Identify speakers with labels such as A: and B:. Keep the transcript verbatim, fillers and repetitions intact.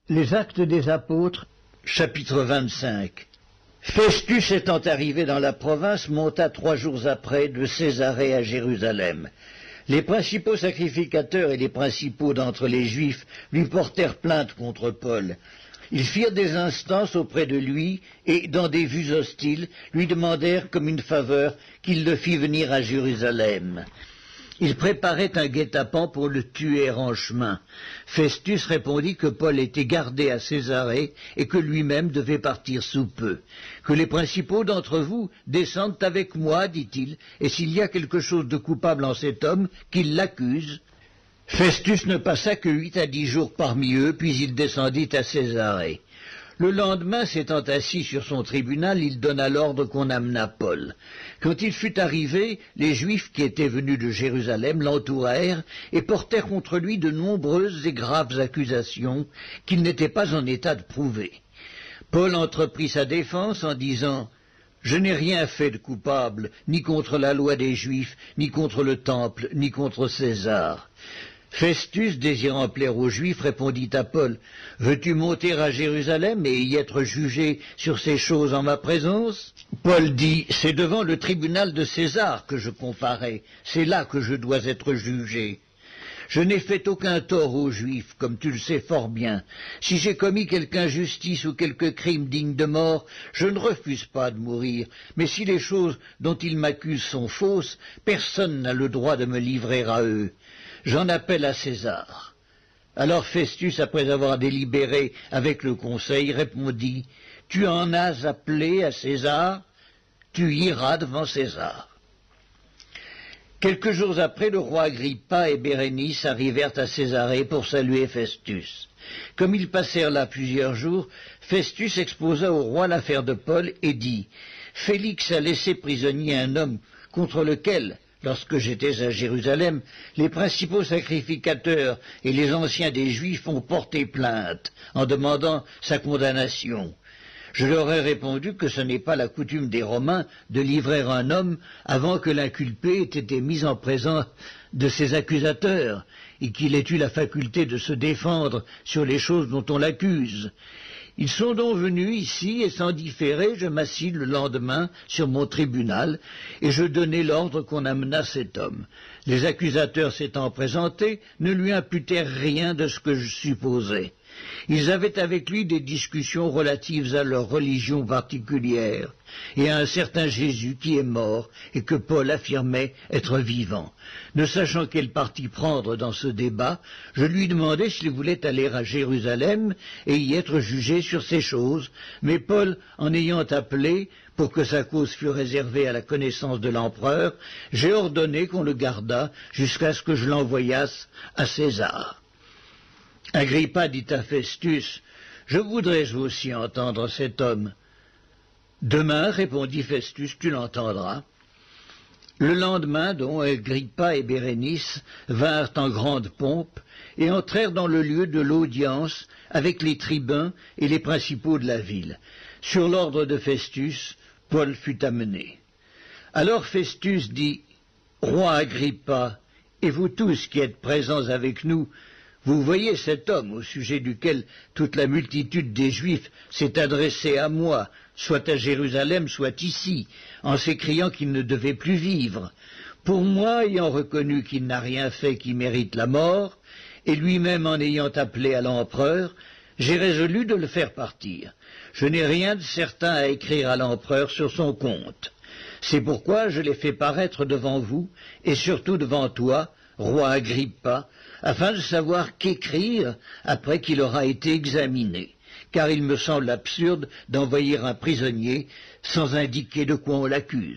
A: Les Actes des Apôtres, chapitre vingt-cinq. Festus étant arrivé dans la province, monta trois jours après de Césarée à Jérusalem. Les principaux sacrificateurs et les principaux d'entre les Juifs lui portèrent plainte contre Paul. Ils firent des instances auprès de lui et, dans des vues hostiles, lui demandèrent comme une faveur qu'il le fît venir à Jérusalem. Ils préparaient un guet-apens pour le tuer en chemin. Festus répondit que Paul était gardé à Césarée et que lui-même devait partir sous peu. Que les principaux d'entre vous descendent avec moi, dit-il, et s'il y a quelque chose de coupable en cet homme, qu'il l'accuse. Festus ne passa que huit à dix jours parmi eux, puis il descendit à Césarée. Le lendemain, s'étant assis sur son tribunal, il donna l'ordre qu'on amenât Paul. Quand il fut arrivé, les Juifs qui étaient venus de Jérusalem l'entourèrent et portèrent contre lui de nombreuses et graves accusations qu'il n'était pas en état de prouver. Paul entreprit sa défense en disant « Je n'ai rien fait de coupable, ni contre la loi des Juifs, ni contre le Temple, ni contre César. » Festus, désirant plaire aux Juifs, répondit à Paul, « Veux-tu monter à Jérusalem et y être jugé sur ces choses en ma présence ?» Paul dit, « C'est devant le tribunal de César que je comparais, c'est là que je dois être jugé. Je n'ai fait aucun tort aux Juifs, comme tu le sais fort bien. Si j'ai commis quelque injustice ou quelque crime digne de mort, je ne refuse pas de mourir, mais si les choses dont ils m'accusent sont fausses, personne n'a le droit de me livrer à eux. J'en appelle à César. » Alors Festus, après avoir délibéré avec le conseil, répondit, « Tu en as appelé à César, tu iras devant César. » Quelques jours après, le roi Agrippa et Bérénice arrivèrent à Césarée pour saluer Festus. Comme ils passèrent là plusieurs jours, Festus exposa au roi l'affaire de Paul et dit, « Félix a laissé prisonnier un homme contre lequel, lorsque j'étais à Jérusalem, les principaux sacrificateurs et les anciens des Juifs ont porté plainte en demandant sa condamnation. Je leur ai répondu que ce n'est pas la coutume des Romains de livrer un homme avant que l'inculpé ait été mis en présence de ses accusateurs et qu'il ait eu la faculté de se défendre sur les choses dont on l'accuse. Ils sont donc venus ici, et sans différer, je m'assis le lendemain sur mon tribunal, et je donnai l'ordre qu'on amenât cet homme. Les accusateurs s'étant présentés, ne lui imputèrent rien de ce que je supposais. Ils avaient avec lui des discussions relatives à leur religion particulière, et à un certain Jésus qui est mort, et que Paul affirmait être vivant. Ne sachant quel parti prendre dans ce débat, je lui demandai s'il voulait aller à Jérusalem et y être jugé sur ces choses, mais Paul, en ayant appelé, pour que sa cause fût réservée à la connaissance de l'empereur, j'ai ordonné qu'on le gardât jusqu'à ce que je l'envoyasse à César. Agrippa dit à Festus, « Je voudrais aussi entendre cet homme. » « Demain, répondit Festus, tu l'entendras. » Le lendemain, donc, Agrippa et Bérénice vinrent en grande pompe et entrèrent dans le lieu de l'audience avec les tribuns et les principaux de la ville. Sur l'ordre de Festus, Paul fut amené. Alors Festus dit, « Roi Agrippa, et vous tous qui êtes présents avec nous, vous voyez cet homme au sujet duquel toute la multitude des Juifs s'est adressée à moi, soit à Jérusalem, soit ici, en s'écriant qu'il ne devait plus vivre. Pour moi, ayant reconnu qu'il n'a rien fait qui mérite la mort, et lui-même en ayant appelé à l'empereur, j'ai résolu de le faire partir. Je n'ai rien de certain à écrire à l'empereur sur son compte. C'est pourquoi je l'ai fait paraître devant vous, et surtout devant toi, roi Agrippa, afin de savoir qu'écrire après qu'il aura été examiné, car il me semble absurde d'envoyer un prisonnier sans indiquer de quoi on l'accuse. »